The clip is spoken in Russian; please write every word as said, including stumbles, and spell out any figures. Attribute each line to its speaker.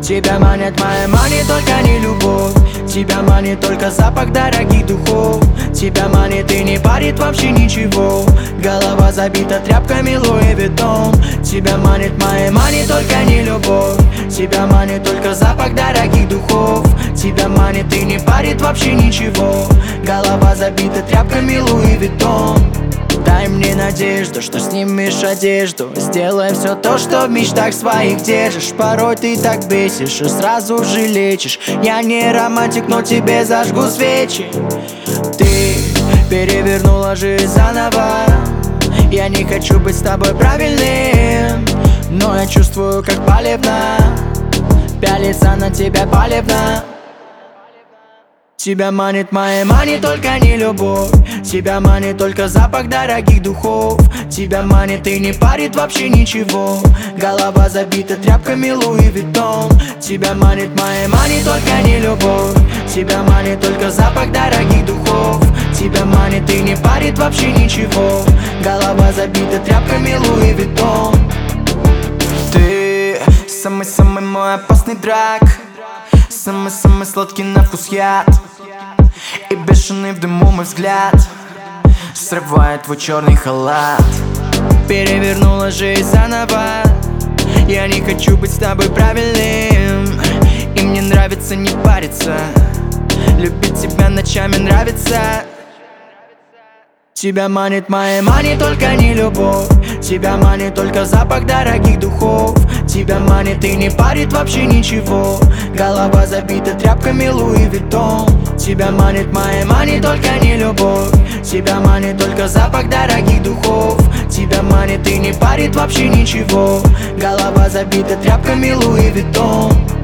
Speaker 1: Тебя манит моя мани, только не любовь. Тебя манит только запах дорогих духов. Тебя манит и не парит вообще ничего. Голова забита тряпками Луи Виттон. Тебя манит моя мани, только не любовь. Тебя манит только запах дорогих духов. Тебя манит и не парит вообще ничего. Голова забита тряпками Луи Виттон. Дай мне надежду, что снимешь одежду. Сделай все то, что в мечтах своих держишь. Порой ты так бесишь и сразу же лечишь. Я не романтик, но тебе зажгу свечи. Ты перевернула жизнь заново. Я не хочу быть с тобой правильным, но я чувствую, как палевно пялиться на тебя палевно. Тебя манит моя мани, только не любовь. Тебя манит только запах дорогих духов. Тебя манит и не парит вообще ничего. Голова забита тряпками Луи Виттон. Тебя манит моя мани, только не любовь. Тебя манит только запах дорогих духов. Тебя манит и не парит вообще ничего. Голова забита тряпками Луи Виттон. Ты самый-самый мой опасный драк. Самый-самый сладкий на вкус яд. И бешеный в дыму мой взгляд срывает твой черный халат. Перевернула жизнь заново. Я не хочу быть с тобой правильным, и мне нравится не париться. Любить тебя ночами нравится. Тебя манит моя мани, только не любовь. Тебя манит только запах дорогих духов. Тебя манит и не парит вообще ничего. Голова забита тряпками Луи Виттон. Тебя манит моя мани, только не любовь. Тебя манит только запах дорогих духов. Тебя манит и не парит вообще ничего. Голова забита тряпками Луи Виттон.